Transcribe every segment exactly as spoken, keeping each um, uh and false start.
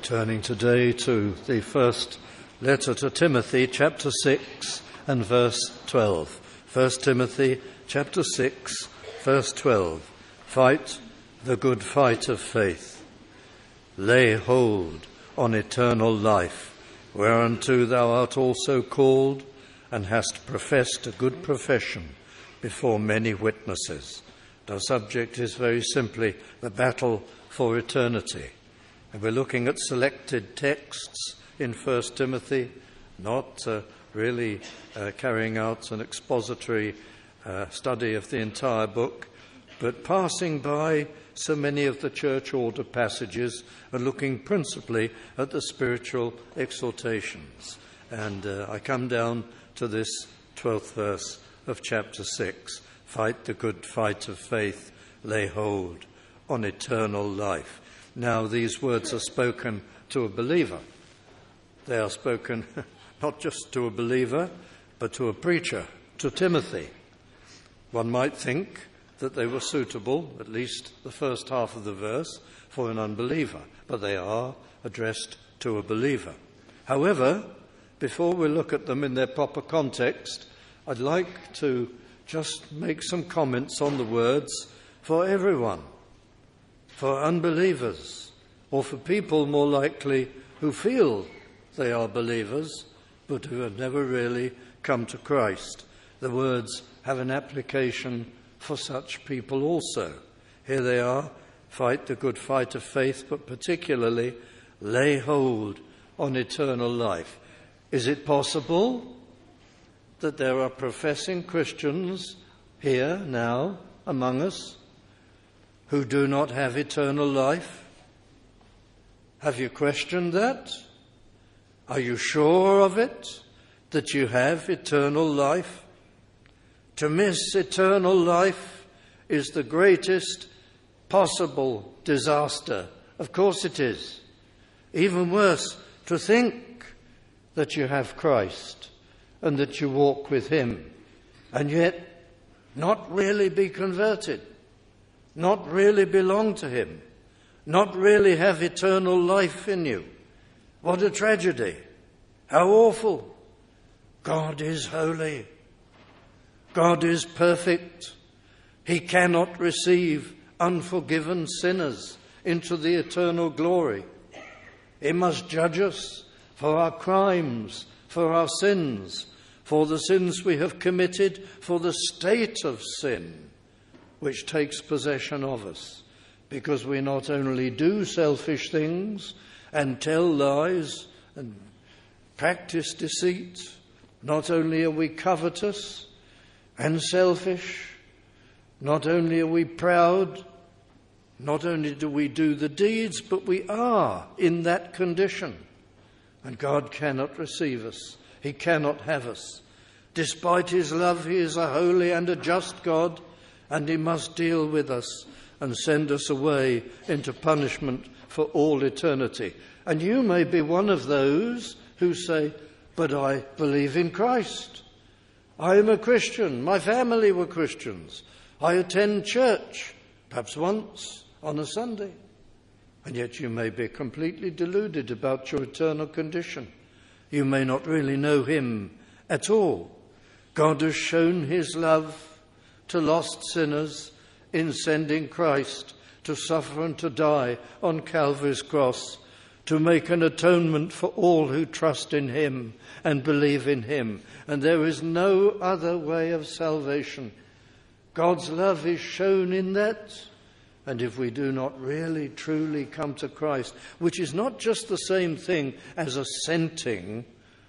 Turning today to the first letter to Timothy, chapter six and verse twelve. First Timothy, chapter six, verse twelve. Fight the good fight of faith. Lay hold on eternal life, whereunto thou art also called, and hast professed a good profession before many witnesses. Our subject is very simply the battle for eternity. And we're looking at selected texts in First Timothy, not uh, really uh, carrying out an expository uh, study of the entire book, but passing by so many of the church order passages and looking principally at the spiritual exhortations. And uh, I come down to this twelfth verse of chapter six. Fight the good fight of faith, lay hold on eternal life. Now, these words are spoken to a believer. They are spoken not just to a believer, but to a preacher, to Timothy. One might think that they were suitable, at least the first half of the verse, for an unbeliever, but they are addressed to a believer. However, before we look at them in their proper context, I'd like to just make some comments on the words for everyone. For unbelievers, or for people more likely who feel they are believers, but who have never really come to Christ. The words have an application for such people also. Here they are, fight the good fight of faith, but particularly lay hold on eternal life. Is it possible that there are professing Christians here now among us who do not have eternal life? Have you questioned that? Are you sure of it, that you have eternal life? To miss eternal life is the greatest possible disaster. Of course it is. Even worse, to think that you have Christ and that you walk with him, and yet not really be converted. Not really belong to him, not really have eternal life in you. What a tragedy. How awful. God is holy. God is perfect. He cannot receive unforgiven sinners into the eternal glory. He must judge us for our crimes, for our sins, for the sins we have committed, for the state of sin which takes possession of us, because we not only do selfish things and tell lies and practice deceit, not only are we covetous and selfish, not only are we proud, not only do we do the deeds, but we are in that condition. And God cannot receive us. He cannot have us. Despite his love, he is a holy and a just God, and he must deal with us and send us away into punishment for all eternity. And you may be one of those who say, but I believe in Christ. I am a Christian. My family were Christians. I attend church, perhaps once on a Sunday. And yet you may be completely deluded about your eternal condition. You may not really know him at all. God has shown his love to lost sinners in sending Christ to suffer and to die on Calvary's cross, to make an atonement for all who trust in him and believe in him. And there is no other way of salvation. God's love is shown in that. And if we do not really, truly come to Christ, which is not just the same thing as assenting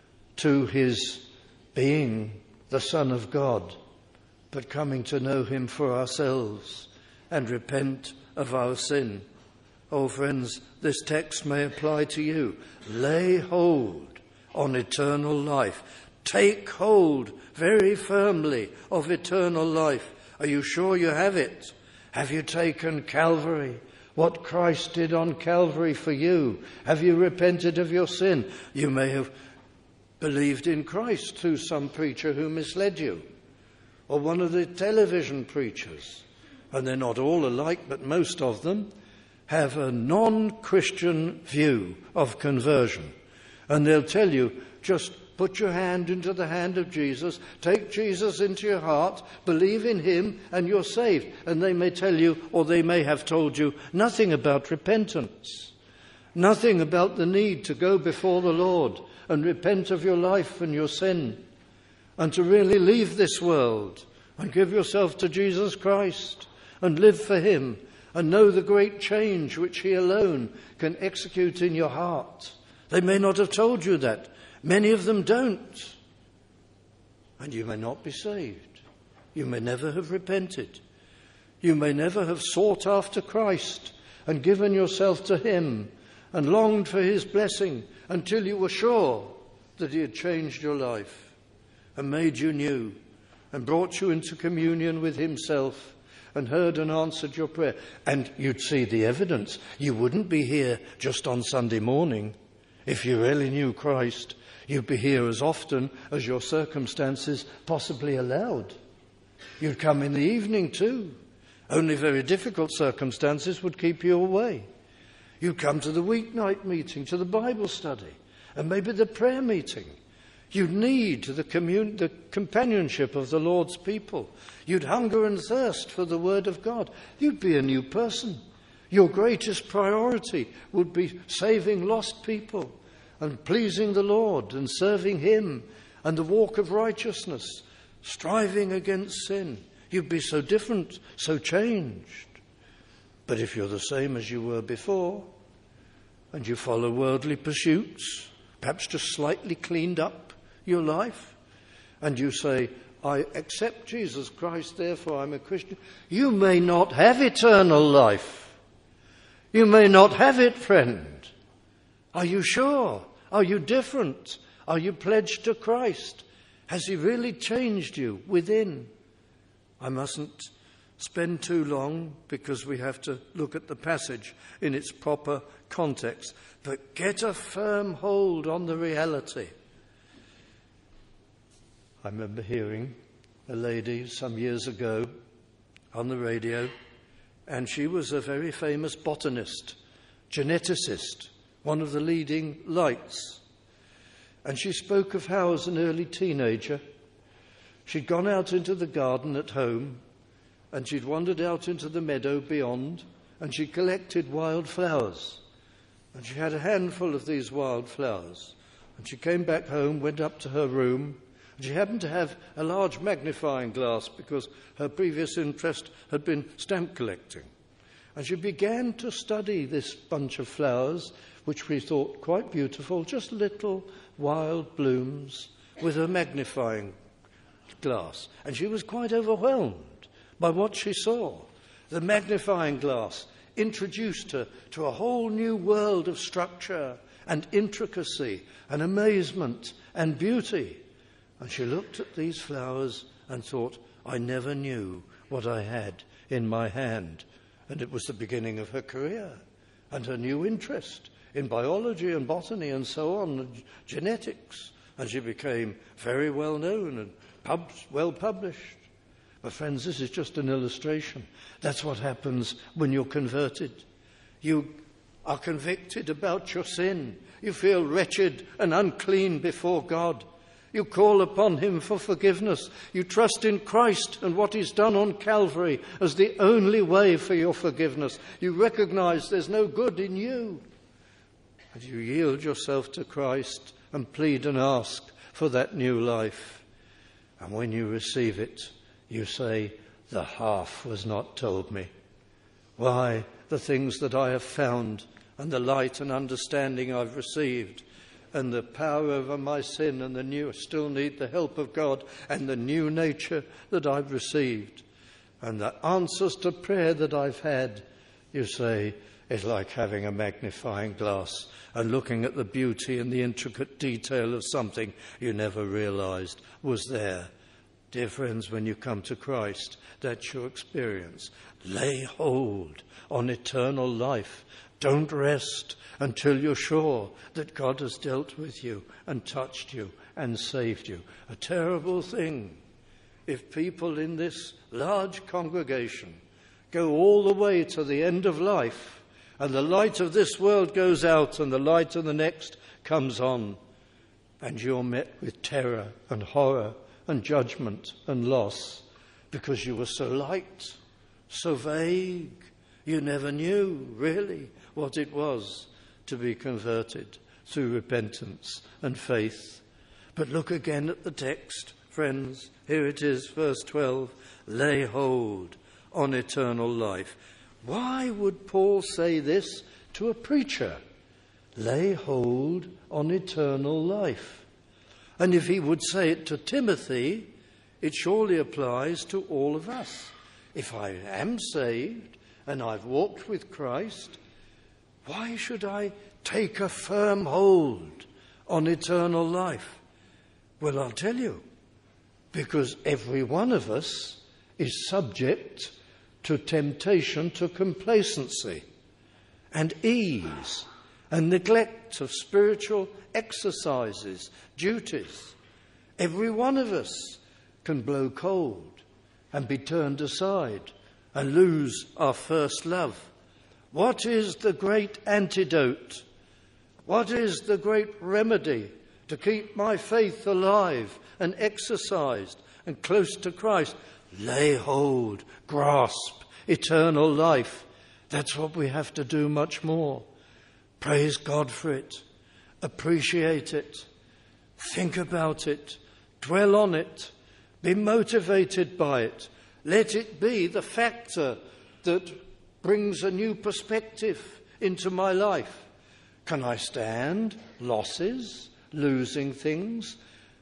to his being the Son of God, but coming to know him for ourselves and repent of our sin. Oh, friends, this text may apply to you. Lay hold on eternal life. Take hold very firmly of eternal life. Are you sure you have it? Have you taken Calvary? What Christ did on Calvary for you? Have you repented of your sin? You may have believed in Christ through some preacher who misled you, or one of the television preachers. And they're not all alike, but most of them. have a non-Christian view of conversion. And they'll tell you, just put your hand into the hand of Jesus, take Jesus into your heart, believe in him, and you're saved. And they may tell you, or they may have told you, nothing about repentance, nothing about the need to go before the Lord and repent of your life and your sin, and to really leave this world and give yourself to Jesus Christ and live for him and know the great change which he alone can execute in your heart. They may not have told you that. Many of them don't. And you may not be saved. You may never have repented. You may never have sought after Christ and given yourself to him and longed for his blessing until you were sure that he had changed your life and made you new and brought you into communion with himself and heard and answered your prayer. And you'd see the evidence. You wouldn't be here just on Sunday morning. If you really knew Christ, you'd be here as often as your circumstances possibly allowed. You'd come in the evening too. Only very difficult circumstances would keep you away. You'd come to the weeknight meeting, to the Bible study, and maybe the prayer meeting. You'd need the, commun- the companionship of the Lord's people. You'd hunger and thirst for the Word of God. You'd be a new person. Your greatest priority would be saving lost people and pleasing the Lord and serving him and the walk of righteousness, striving against sin. You'd be so different, so changed. But if you're the same as you were before and you follow worldly pursuits, perhaps just slightly cleaned up your life, and you say, I accept Jesus Christ, therefore I'm a Christian, you may not have eternal life. You may not have it, friend. Are you sure? Are you different? Are you pledged to Christ? Has he really changed you within? I mustn't spend too long because we have to look at the passage in its proper context. But get a firm hold on the reality. I remember hearing a lady some years ago on the radio, and she was a very famous botanist, geneticist, one of the leading lights. And she spoke of how, as an early teenager, she'd gone out into the garden at home, and she'd wandered out into the meadow beyond, and she collected wild flowers. And she had a handful of these wild flowers. And she came back home, went up to her room, and she happened to have a large magnifying glass because her previous interest had been stamp collecting. And she began to study this bunch of flowers, which we thought quite beautiful, just little wild blooms, with her magnifying glass. And she was quite overwhelmed by what she saw. The magnifying glass introduced her to a whole new world of structure and intricacy and amazement and beauty. And she looked at these flowers and thought, I never knew what I had in my hand. And it was the beginning of her career and her new interest in biology and botany and so on, and genetics. And she became very well known and pub- well published. But friends, this is just an illustration. That's what happens when you're converted. You are convicted about your sin. You feel wretched and unclean before God. You call upon him for forgiveness. You trust in Christ and what he's done on Calvary as the only way for your forgiveness. You recognize there's no good in you. And you yield yourself to Christ and plead and ask for that new life. And when you receive it, you say, the half was not told me. Why, the things that I have found and the light and understanding I've received and the power over my sin and the new, still need the help of God and the new nature that I've received and the answers to prayer that I've had, you say, is like having a magnifying glass and looking at the beauty and the intricate detail of something you never realized was there. Dear friends, when you come to Christ, that's your experience. Lay hold on eternal life. Don't rest until you're sure that God has dealt with you and touched you and saved you. A terrible thing if people in this large congregation go all the way to the end of life and the light of this world goes out and the light of the next comes on, and you're met with terror and horror and judgment and loss because you were so light, so vague. You never knew really what it was to be converted through repentance and faith. But look again at the text, friends. Here it is, verse twelve. Lay hold on eternal life. Why would Paul say this to a preacher? Lay hold on eternal life. And if he would say it to Timothy, it surely applies to all of us. If I am saved and I've walked with Christ, why should I take a firm hold on eternal life? Well, I'll tell you, because every one of us is subject to temptation to complacency and ease and neglect of spiritual exercises, duties. Every one of us can blow cold and be turned aside and lose our first love. What is the great antidote? What is the great remedy to keep my faith alive and exercised and close to Christ? Lay hold, grasp eternal life. That's what we have to do much more. Praise God for it. Appreciate it. Think about it. Dwell on it. Be motivated by it. Let it be the factor that brings a new perspective into my life. Can I stand losses, losing things,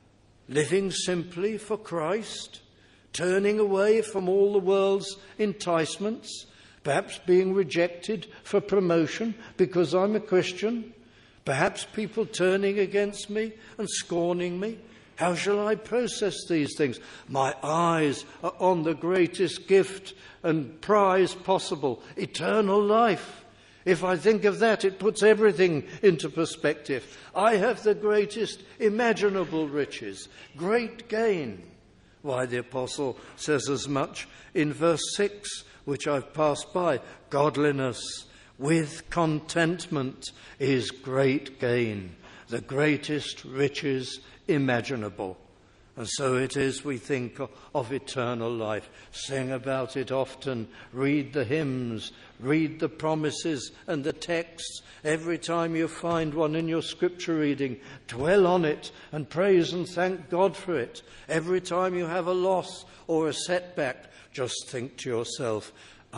living simply for Christ, turning away from all the world's enticements, perhaps being rejected for promotion because I'm a Christian, perhaps people turning against me and scorning me? How shall I process these things? My eyes are on the greatest gift and prize possible, eternal life. If I think of that, it puts everything into perspective. I have the greatest imaginable riches, great gain. Why, the apostle says as much in verse six, which I've passed by. Godliness with contentment is great gain, the greatest riches imaginable. And so it is we think of, of eternal life. Sing about it often. Read the hymns. Read the promises and the texts. Every time you find one in your scripture reading, dwell on it and praise and thank God for it. Every time you have a loss or a setback, just think to yourself,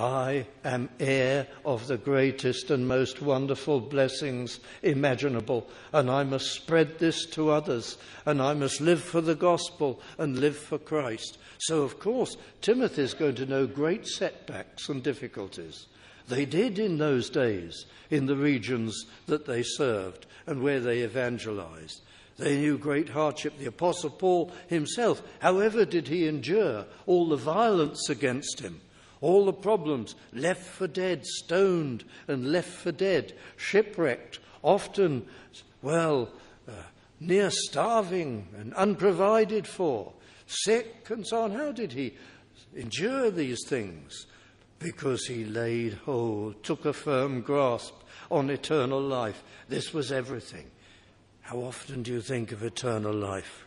I am heir of the greatest and most wonderful blessings imaginable, and I must spread this to others, and I must live for the gospel and live for Christ. So, of course, Timothy is going to know great setbacks and difficulties. They did in those days in the regions that they served and where they evangelized. They knew great hardship. The Apostle Paul himself, however did he endure all the violence against him? All the problems, left for dead, stoned and left for dead, shipwrecked, often, well, uh, near starving and unprovided for, sick and so on. How did he endure these things? Because he laid hold, took a firm grasp on eternal life. This was everything. How often do you think of eternal life?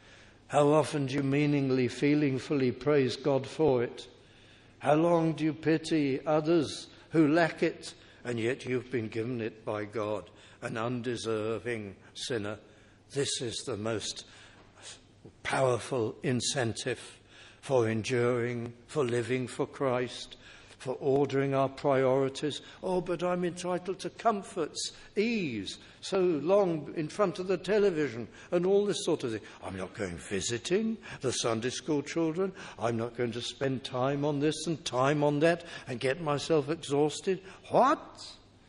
How often do you meaningly, feelingly praise God for it? How long do you pity others who lack it, and yet you've been given it by God, an undeserving sinner? This is the most powerful incentive for enduring, for living for Christ, for ordering our priorities. Oh, but I'm entitled to comforts, ease, so long in front of the television and all this sort of thing. I'm not going visiting the Sunday school children. I'm not going to spend time on this and time on that and get myself exhausted. What?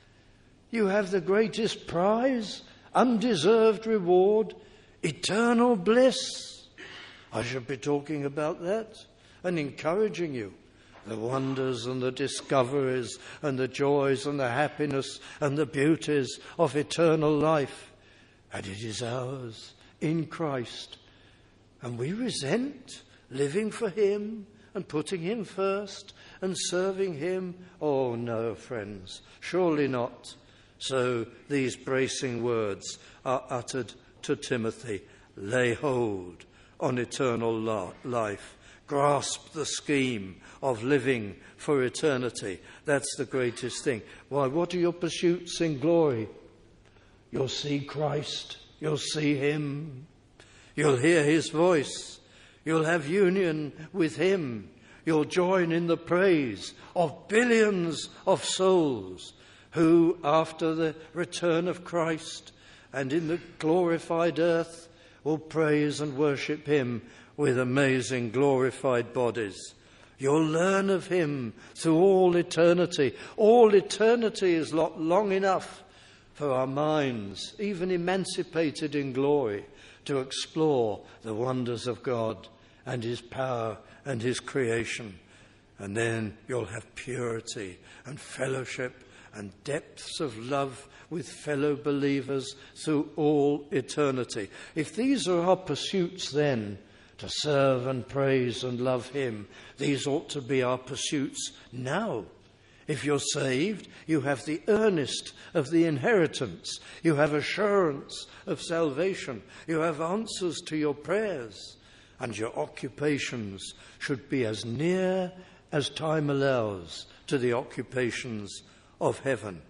You have the greatest prize, undeserved reward, eternal bliss. I should be talking about that and encouraging you. The wonders and the discoveries and the joys and the happiness and the beauties of eternal life. And it is ours in Christ. And we resent living for him and putting him first and serving him? Oh, no, friends, surely not. So these bracing words are uttered to Timothy. Lay hold on eternal life. Grasp the scheme of living for eternity. That's the greatest thing. Why, what are your pursuits in glory? You'll see Christ. You'll see him. You'll hear his voice. You'll have union with him. You'll join in the praise of billions of souls who, after the return of Christ and in the glorified earth, will praise and worship him with amazing glorified bodies. You'll learn of him through all eternity. All eternity is long enough for our minds, even emancipated in glory, to explore the wonders of God and his power and his creation. And then you'll have purity and fellowship and depths of love with fellow believers through all eternity. If these are our pursuits then, to serve and praise and love him, these ought to be our pursuits now. If you're saved, you have the earnest of the inheritance. You have assurance of salvation. You have answers to your prayers. And your occupations should be as near as time allows to the occupations of heaven.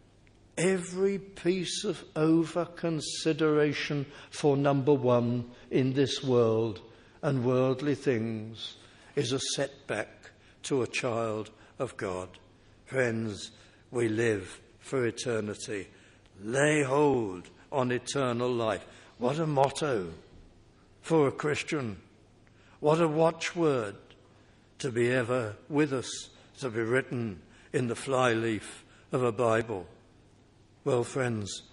Every piece of over-consideration for number one in this world and worldly things is a setback to a child of God. Friends, we live for eternity. Lay hold on eternal life. What a motto for a Christian. What a watchword to be ever with us, to be written in the flyleaf of a Bible. Well, friends,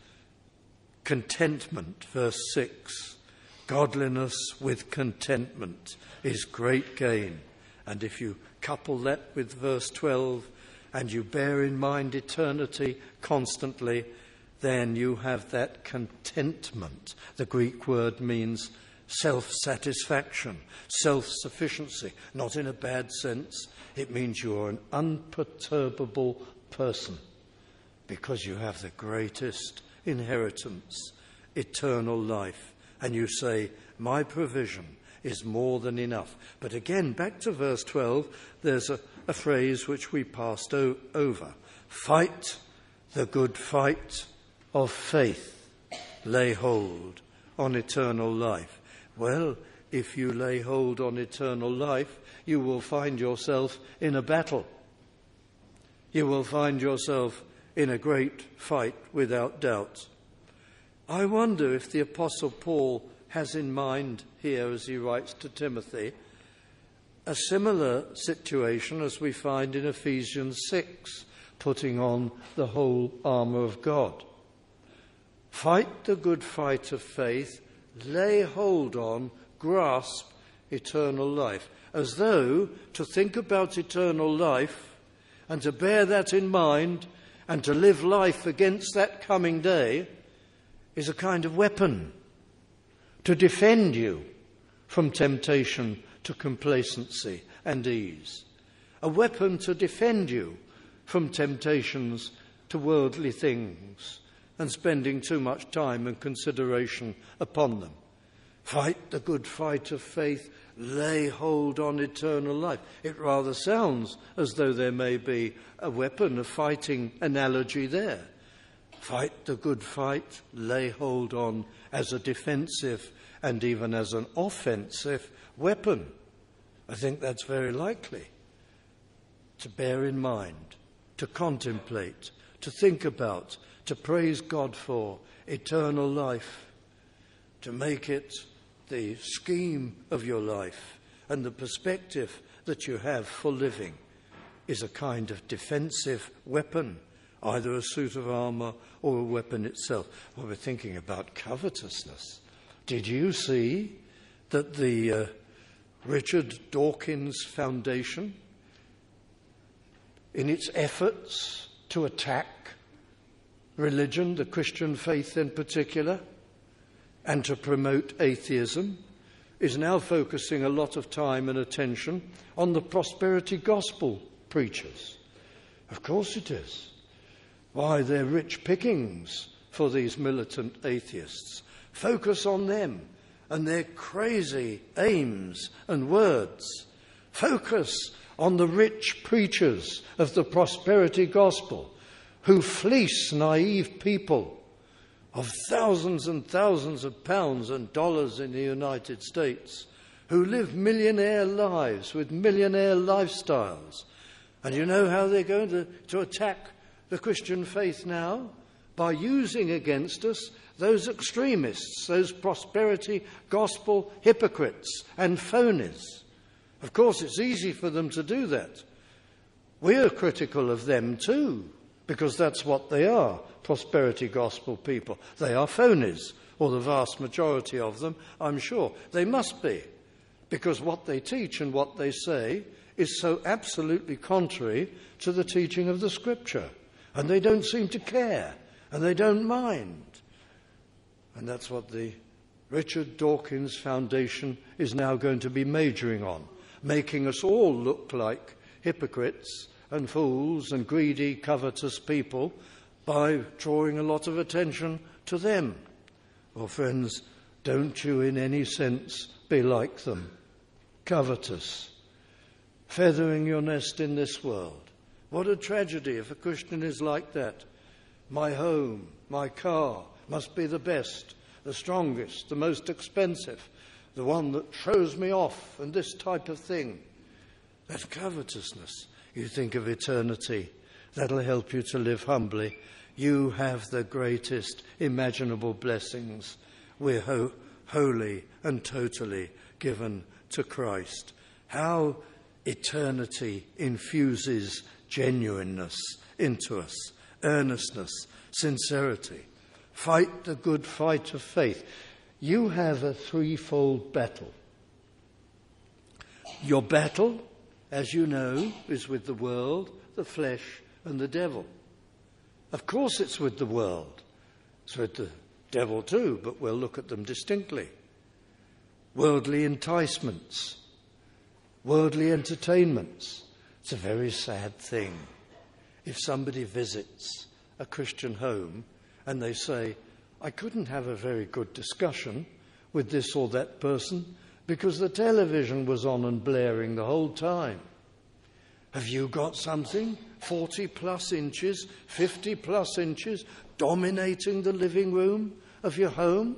contentment, verse six. Godliness with contentment is great gain. And if you couple that with verse twelve, and you bear in mind eternity constantly, then you have that contentment. The Greek word means self-satisfaction, self-sufficiency, not in a bad sense. It means you are an unperturbable person because you have the greatest inheritance, eternal life. And you say, my provision is more than enough. But again, back to verse twelve, there's a, a phrase which we passed o- over. Fight the good fight of faith. Lay hold on eternal life. Well, if you lay hold on eternal life, you will find yourself in a battle. You will find yourself in a great fight without doubt. I wonder if the Apostle Paul has in mind here, as he writes to Timothy, a similar situation as we find in Ephesians six, putting on the whole armour of God. Fight the good fight of faith, lay hold on, grasp eternal life. As though to think about eternal life and to bear that in mind and to live life against that coming day is a kind of weapon to defend you from temptation to complacency and ease. A weapon to defend you from temptations to worldly things and spending too much time and consideration upon them. Fight the good fight of faith, lay hold on eternal life. It rather sounds as though there may be a weapon, a fighting analogy there. Fight the good fight, lay hold on as a defensive and even as an offensive weapon. I think that's very likely to bear in mind, to contemplate, to think about, to praise God for eternal life, to make it the scheme of your life and the perspective that you have for living is a kind of defensive weapon, either a suit of armour or a weapon itself. Well, we're thinking about covetousness. Did you see that the uh, Richard Dawkins Foundation, in its efforts to attack religion, the Christian faith in particular, and to promote atheism, is now focusing a lot of time and attention on the prosperity gospel preachers. Of course it is. Why, they're rich pickings for these militant atheists. Focus on them and their crazy aims and words. Focus on the rich preachers of the prosperity gospel who fleece naive people of thousands and thousands of pounds and dollars in the United States, who live millionaire lives with millionaire lifestyles. And you know how they're going to, to attack the Christian faith now? By using against us those extremists, those prosperity gospel hypocrites and phonies. Of course, it's easy for them to do that. We're critical of them too, because that's what they are, prosperity gospel people. They are phonies, or the vast majority of them, I'm sure. They must be, because what they teach and what they say is so absolutely contrary to the teaching of the Scripture. And they don't seem to care, and they don't mind. And that's what the Richard Dawkins Foundation is now going to be majoring on, making us all look like hypocrites and fools and greedy, covetous people by drawing a lot of attention to them. Well, friends, don't you in any sense be like them, covetous, feathering your nest in this world. What a tragedy if a Christian is like that. My home, my car must be the best, the strongest, the most expensive, the one that throws me off, and this type of thing. That's covetousness. You think of eternity. That'll help you to live humbly. You have the greatest imaginable blessings. We're ho- wholly and totally given to Christ. How eternity infuses genuineness into us, earnestness, sincerity. Fight the good fight of faith. You have a threefold battle. Your battle, as you know, is with the world, the flesh, and the devil. Of course it's with the world. It's with the devil too, but we'll look at them distinctly. Worldly enticements, worldly entertainments. It's a very sad thing if somebody visits a Christian home and they say, I couldn't have a very good discussion with this or that person because the television was on and blaring the whole time. Have you got something forty plus inches, fifty plus inches, dominating the living room of your home?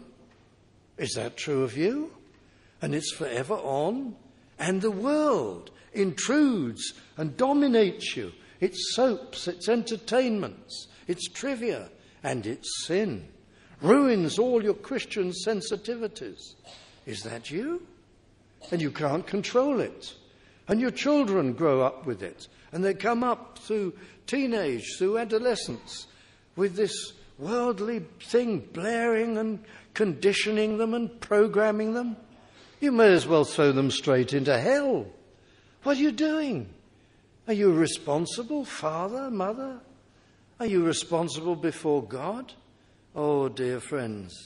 Is that true of you? And it's forever on? And the world intrudes and dominates you. It's soaps, it's entertainments, it's trivia, and it's sin. Ruins all your Christian sensitivities. Is that you? And you can't control it. And your children grow up with it. And they come up through teenage, through adolescence, with this worldly thing blaring and conditioning them and programming them. You may as well throw them straight into hell. What are you doing? Are you responsible, father, mother? Are you responsible before God? Oh, dear friends,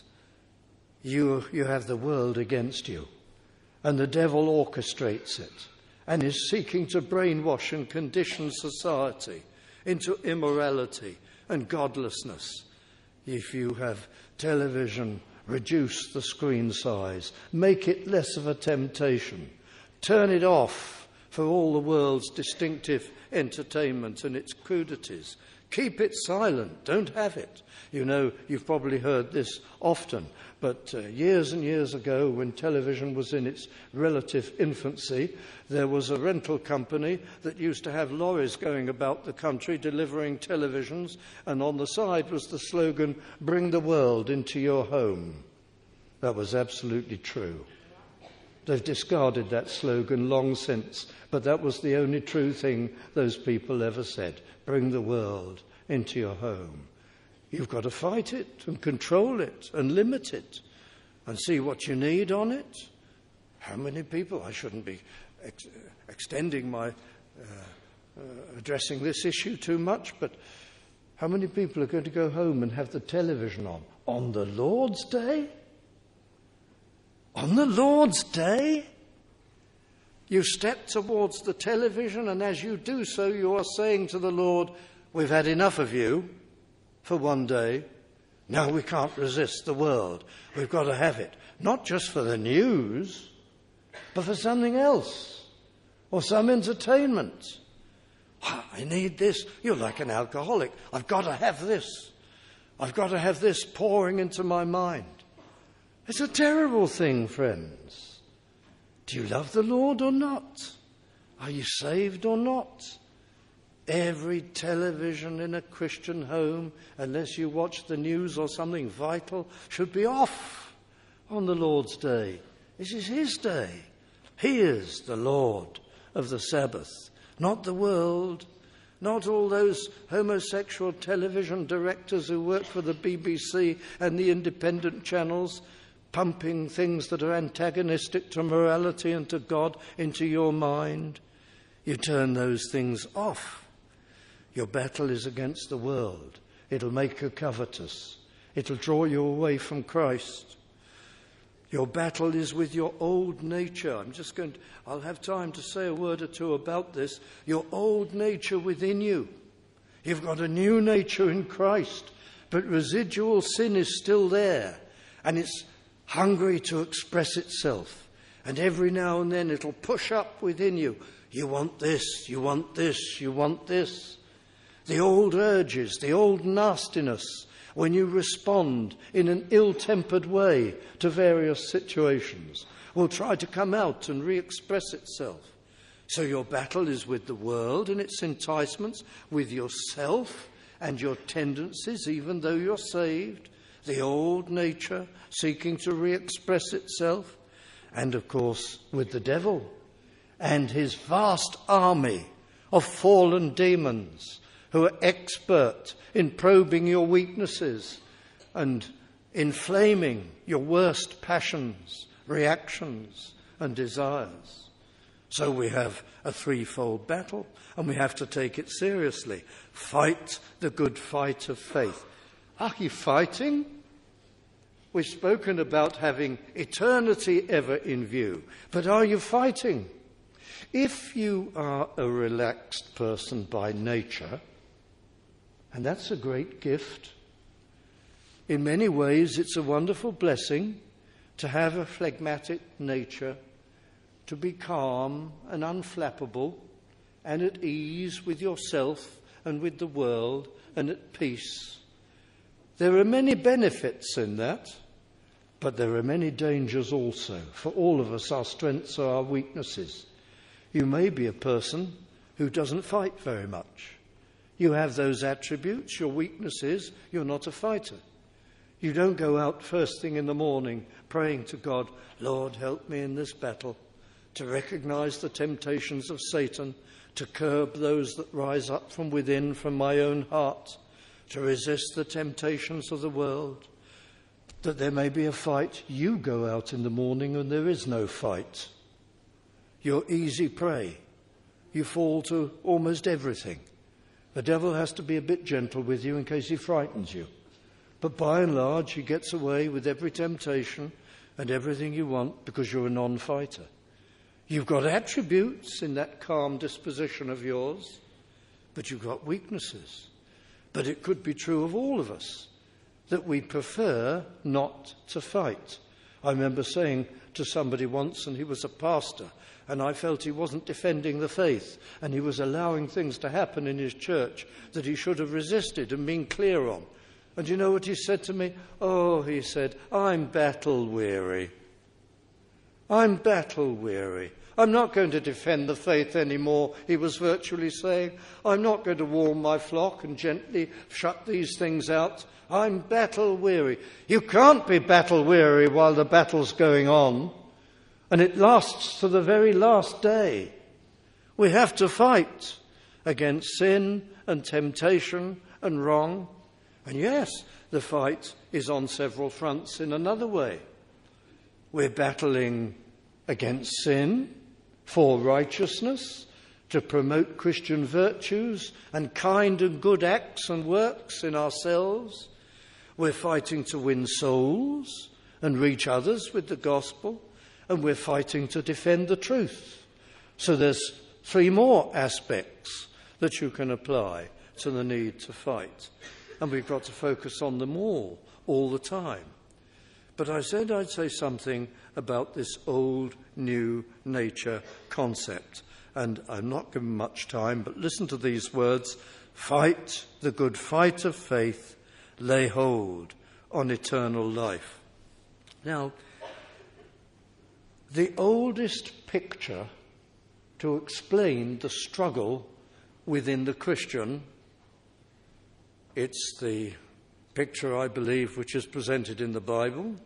you, you have the world against you, and the devil orchestrates it and is seeking to brainwash and condition society into immorality and godlessness. If you have television, reduce the screen size, make it less of a temptation, turn it off for all the world's distinctive entertainment and its crudities. Keep it silent, don't have it. You know, you've probably heard this often, but uh, years and years ago, when television was in its relative infancy, there was a rental company that used to have lorries going about the country delivering televisions, and on the side was the slogan, "Bring the world into your home." That was absolutely true. They've discarded that slogan long since, but that was the only true thing those people ever said. Bring the world into your home. You've got to fight it and control it and limit it and see what you need on it. How many people? I shouldn't be ex- extending my uh, uh, addressing this issue too much, but how many people are going to go home and have the television on? On the Lord's Day? On the Lord's Day? You step towards the television, and as you do so, you are saying to the Lord, we've had enough of you for one day. Now we can't resist the world. We've got to have it. Not just for the news, but for something else or some entertainment. Oh, I need this. You're like an alcoholic. I've got to have this. I've got to have this pouring into my mind. It's a terrible thing, friends. Do you love the Lord or not? Are you saved or not? Every television in a Christian home, unless you watch the news or something vital, should be off on the Lord's day. This is his day. He is the Lord of the Sabbath, not the world, not all those homosexual television directors who work for the B B C and the independent channels, pumping things that are antagonistic to morality and to God into your mind. You turn those things off. Your battle is against the world. It'll make you covetous. It'll draw you away from Christ. Your battle is with your old nature. I'm just going to, I'll have time to say a word or two about this. Your old nature within you. You've got a new nature in Christ, but residual sin is still there, and it's hungry to express itself. And every now and then it'll push up within you. You want this, you want this, you want this. The old urges, the old nastiness, when you respond in an ill-tempered way to various situations, will try to come out and re-express itself. So your battle is with the world and its enticements, with yourself and your tendencies, even though you're saved, the old nature seeking to re-express itself, and of course with the devil and his vast army of fallen demons who are expert in probing your weaknesses and inflaming your worst passions, reactions and desires. So we have a threefold battle, and we have to take it seriously. Fight the good fight of faith. Are you fighting? We've spoken about having eternity ever in view, but are you fighting? If you are a relaxed person by nature, and that's a great gift, in many ways it's a wonderful blessing to have a phlegmatic nature, to be calm and unflappable and at ease with yourself and with the world and at peace. There are many benefits in that, but there are many dangers also. For all of us, our strengths are our weaknesses. You may be a person who doesn't fight very much. You have those attributes, your weaknesses, you're not a fighter. You don't go out first thing in the morning praying to God, Lord, help me in this battle, to recognize the temptations of Satan, to curb those that rise up from within, from my own heart, to resist the temptations of the world, that there may be a fight. You go out in the morning and there is no fight. You're easy prey. You fall to almost everything. The devil has to be a bit gentle with you in case he frightens you. But by and large, he gets away with every temptation and everything you want because you're a non-fighter. You've got attributes in that calm disposition of yours, but you've got weaknesses. But it could be true of all of us that we prefer not to fight. I remember saying to somebody once, and he was a pastor, and I felt he wasn't defending the faith, and he was allowing things to happen in his church that he should have resisted and been clear on. And you know what he said to me? Oh, he said, I'm battle weary. I'm battle weary. I'm not going to defend the faith anymore, he was virtually saying. I'm not going to warm my flock and gently shut these things out. I'm battle weary. You can't be battle weary while the battle's going on. And it lasts to the very last day. We have to fight against sin and temptation and wrong. And yes, the fight is on several fronts in another way. We're battling against sin for righteousness, to promote Christian virtues and kind and good acts and works in ourselves. We're fighting to win souls and reach others with the gospel. And we're fighting to defend the truth. So there's three more aspects that you can apply to the need to fight. And we've got to focus on them all, all the time. But I said I'd say something about this old, new nature concept. And I'm not given much time, but listen to these words. Fight the good fight of faith, lay hold on eternal life. Now, the oldest picture to explain the struggle within the Christian, it's the picture, I believe, which is presented in the Bible.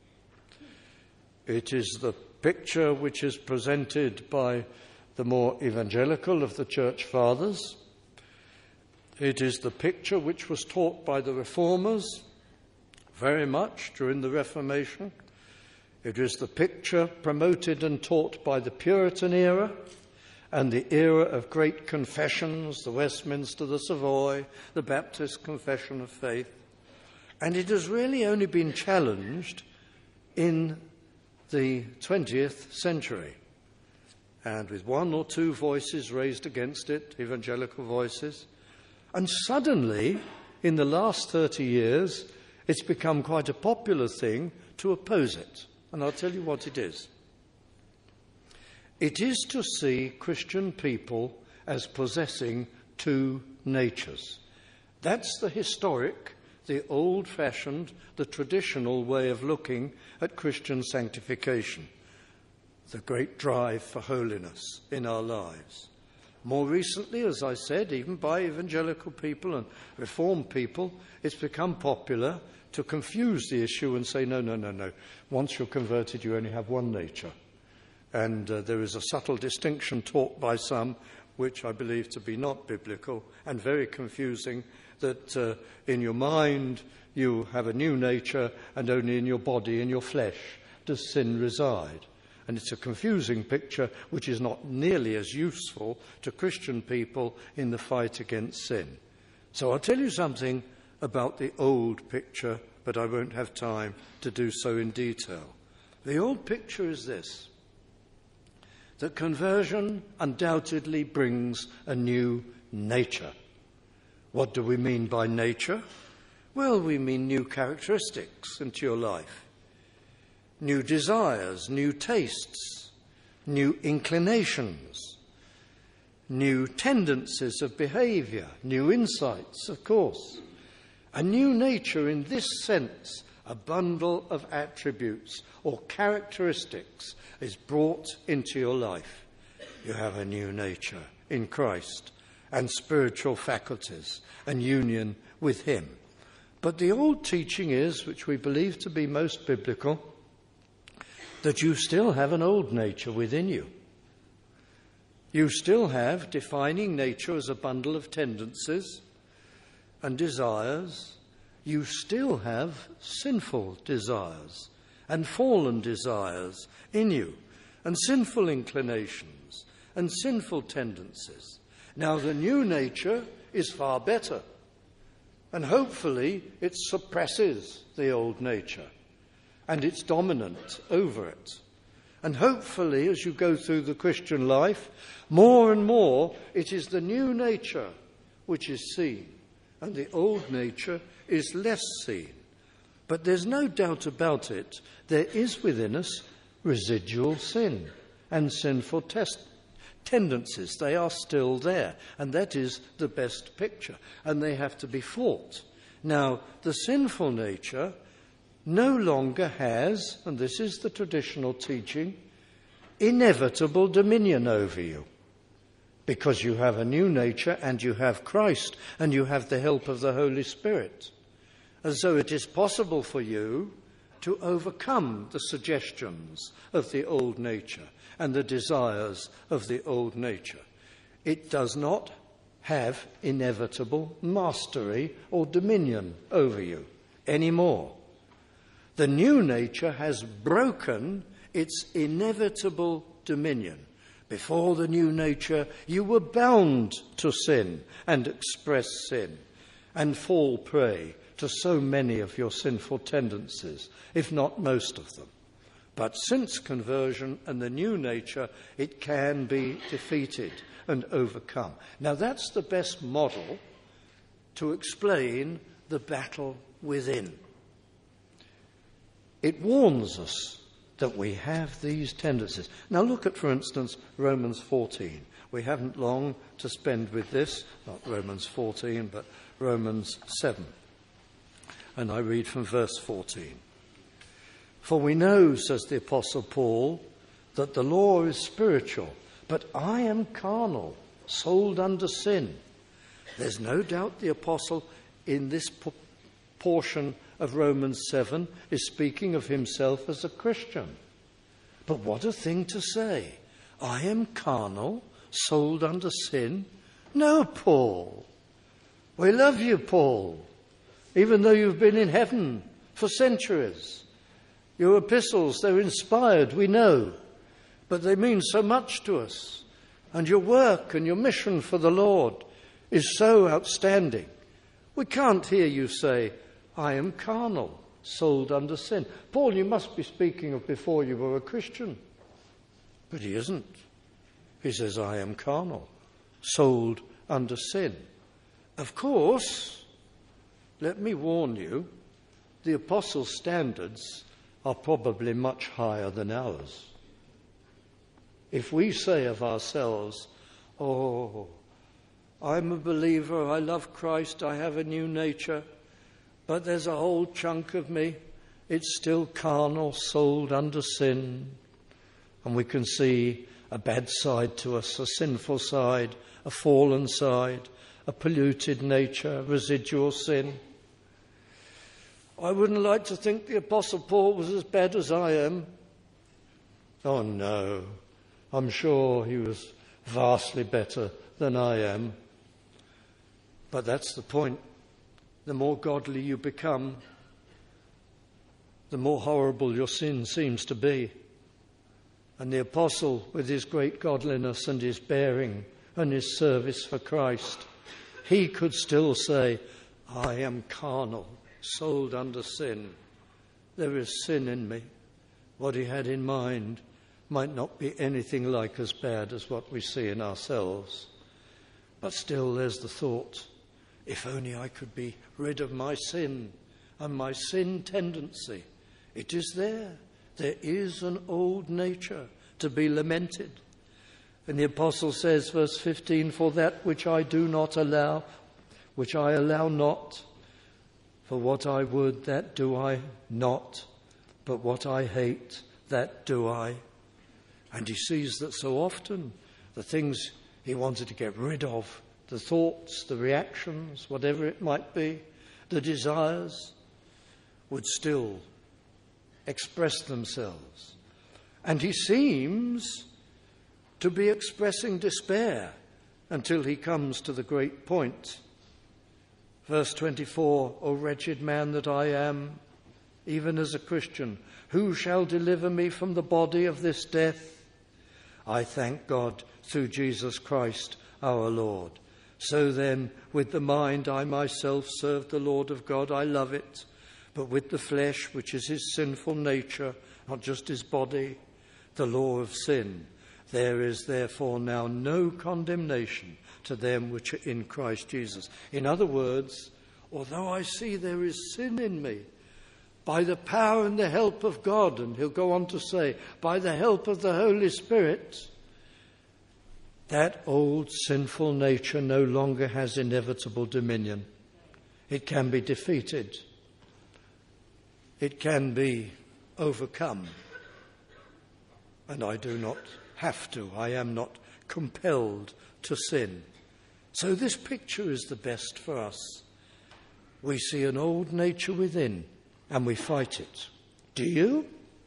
It is the picture which is presented by the more evangelical of the church fathers. It is the picture which was taught by the reformers very much during the Reformation. It is the picture promoted and taught by the Puritan era and the era of great confessions, the Westminster, the Savoy, the Baptist Confession of Faith. And it has really only been challenged in the twentieth century. And with one or two voices raised against it, evangelical voices. And suddenly, in the last thirty years, it's become quite a popular thing to oppose it. And I'll tell you what it is. It is to see Christian people as possessing two natures. That's the historic, the old-fashioned, the traditional way of looking at Christian sanctification, the great drive for holiness in our lives. More recently, as I said, even by evangelical people and reformed people, it's become popular to confuse the issue and say, no, no, no, no. Once you're converted, you only have one nature. And uh, there is a subtle distinction taught by some, which I believe to be not biblical and very confusing, that uh, in your mind you have a new nature and only in your body, in your flesh, does sin reside. And it's a confusing picture which is not nearly as useful to Christian people in the fight against sin. So I'll tell you something about the old picture, but I won't have time to do so in detail. The old picture is this, that conversion undoubtedly brings a new nature. What do we mean by nature? Well, we mean new characteristics into your life. New desires, new tastes, new inclinations, new tendencies of behavior, new insights, of course. A new nature in this sense, a bundle of attributes or characteristics is brought into your life. You have a new nature in Christ and spiritual faculties and union with him. But the old teaching is, which we believe to be most biblical, that you still have an old nature within you. You still have defining nature as a bundle of tendencies and desires. You still have sinful desires and fallen desires in you, and sinful inclinations and sinful tendencies. Now, the new nature is far better, and hopefully it suppresses the old nature, and it's dominant over it. And hopefully, as you go through the Christian life, more and more it is the new nature which is seen, and the old nature is less seen. But there's no doubt about it, there is within us residual sin and sinful test- tendencies. They are still there, and that is the best picture, and they have to be fought. Now, the sinful nature no longer has, and this is the traditional teaching, inevitable dominion over you, because you have a new nature and you have Christ and you have the help of the Holy Spirit. And so it is possible for you to overcome the suggestions of the old nature and the desires of the old nature. It does not have inevitable mastery or dominion over you anymore. The new nature has broken its inevitable dominion. Before the new nature, you were bound to sin and express sin and fall prey to so many of your sinful tendencies, if not most of them. But since conversion and the new nature, it can be defeated and overcome. Now that's the best model to explain the battle within. It warns us that we have these tendencies. Now look at, for instance, Romans fourteen. We haven't long to spend with this, not Romans fourteen, but Romans seven. And I read from verse fourteen. For we know, says the Apostle Paul, that the law is spiritual, but I am carnal, sold under sin. There's no doubt the Apostle in this po- portion of Romans seven is speaking of himself as a Christian. But what a thing to say. I am carnal, sold under sin? No, Paul. We love you, Paul, even though you've been in heaven for centuries. Your epistles, they're inspired, we know, but they mean so much to us. And your work and your mission for the Lord is so outstanding. We can't hear you say, I am carnal, sold under sin. Paul, you must be speaking of before you were a Christian. But he isn't. He says, I am carnal, sold under sin. Of course, let me warn you, the apostles' standards are probably much higher than ours. If we say of ourselves, oh, I'm a believer, I love Christ, I have a new nature, but there's a whole chunk of me, it's still carnal, sold under sin, and we can see a bad side to us, a sinful side, a fallen side, a polluted nature, residual sin. I wouldn't like to think the Apostle Paul was as bad as I am. Oh no, I'm sure he was vastly better than I am. But that's the point. The more godly you become, the more horrible your sin seems to be. And the apostle, with his great godliness and his bearing and his service for Christ, he could still say, I am carnal, sold under sin. There is sin in me. What he had in mind might not be anything like as bad as what we see in ourselves. But still there's the thought, if only I could be rid of my sin and my sin tendency. It is there. There is an old nature to be lamented. And the apostle says, verse fifteen, for that which I do not allow, which I allow not, for what I would, that do I not, but what I hate, that do I. And he sees that so often the things he wanted to get rid of, the thoughts, the reactions, whatever it might be, the desires, would still express themselves. And he seems to be expressing despair until he comes to the great point. Verse twenty-four, O wretched man that I am, even as a Christian, who shall deliver me from the body of this death? I thank God through Jesus Christ our Lord. So then, with the mind I myself serve the Lord of God, I love it, but with the flesh, which is his sinful nature, not just his body, the law of sin. There is therefore now no condemnation to them which are in Christ Jesus. In other words, although I see there is sin in me, by the power and the help of God, and he'll go on to say, by the help of the Holy Spirit, that old sinful nature no longer has inevitable dominion. It can be defeated. It can be overcome. And I do not have to. I am not compelled to sin. So this picture is the best for us. We see an old nature within and we fight it. Do you?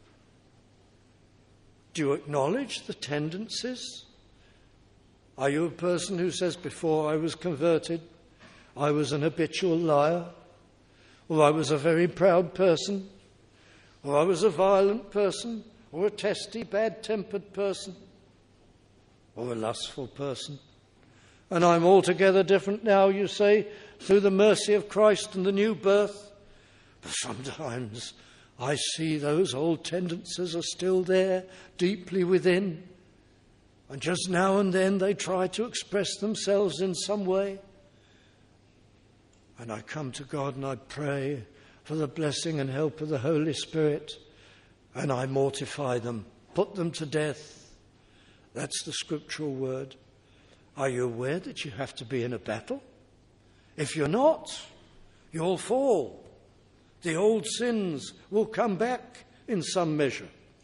Do you acknowledge the tendencies? Are you a person who says, before I was converted, I was an habitual liar, or I was a very proud person, or I was a violent person, or a testy, bad-tempered person, or a lustful person? And I'm altogether different now, you say, through the mercy of Christ and the new birth. But sometimes I see those old tendencies are still there, deeply within. And just now and then they try to express themselves in some way. And I come to God and I pray for the blessing and help of the Holy Spirit. And I mortify them, put them to death. That's the scriptural word. Are you aware that you have to be in a battle? If you're not, you'll fall. The old sins will come back in some measure.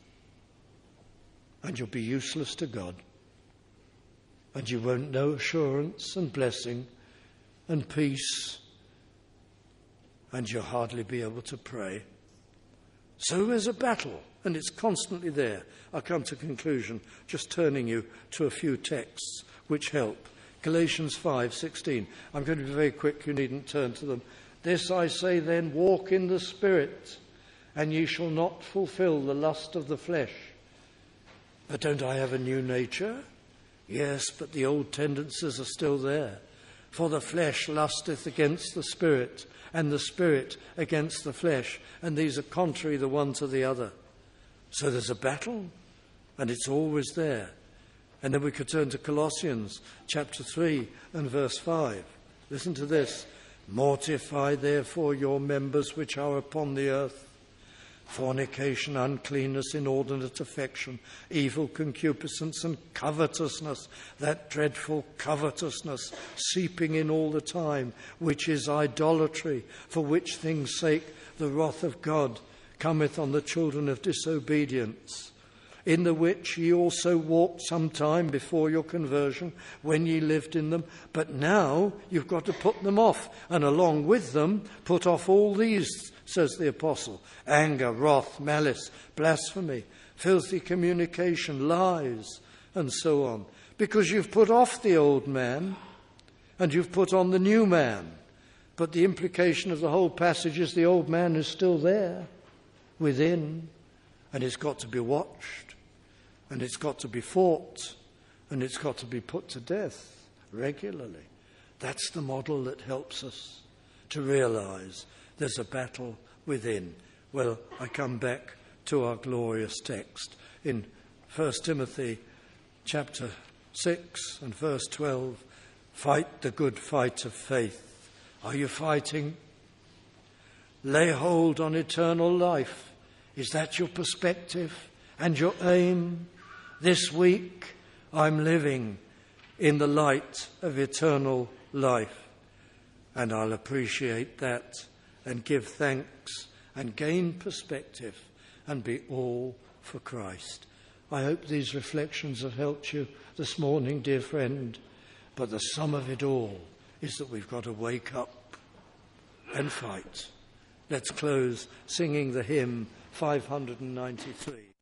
And you'll be useless to God. And you won't know assurance and blessing and peace. And you'll hardly be able to pray. So there's a battle, and it's constantly there. I come to conclusion, just turning you to a few texts which help. Galatians five sixteen. I'm going to be very quick, you needn't turn to them. This I say then, walk in the Spirit, and ye shall not fulfill the lust of the flesh. But don't I have a new nature? Yes, but the old tendencies are still there. For the flesh lusteth against the Spirit, and the Spirit against the flesh, and these are contrary the one to the other. So there's a battle, and it's always there. And then we could turn to Colossians chapter three and verse five. Listen to this. Mortify therefore your members which are upon the earth, fornication, uncleanness, inordinate affection, evil concupiscence, and covetousness, that dreadful covetousness seeping in all the time, which is idolatry, for which things' sake the wrath of God cometh on the children of disobedience, in the which ye also walked some time before your conversion, when ye lived in them. But now you've got to put them off, and along with them put off all these, says the apostle: anger, wrath, malice, blasphemy, filthy communication, lies, and so on. Because you've put off the old man, and you've put on the new man. But the implication of the whole passage is the old man is still there, within, and it's got to be watched. And it's got to be fought, and it's got to be put to death regularly. That's the model that helps us to realize there's a battle within. Well, I come back to our glorious text in First Timothy chapter six and verse twelve. Fight the good fight of faith. Are you fighting? Lay hold on eternal life. Is that your perspective and your aim? This week, I'm living in the light of eternal life, and I'll appreciate that and give thanks and gain perspective and be all for Christ. I hope these reflections have helped you this morning, dear friend, but the sum of it all is that we've got to wake up and fight. Let's close singing the hymn five hundred ninety-three.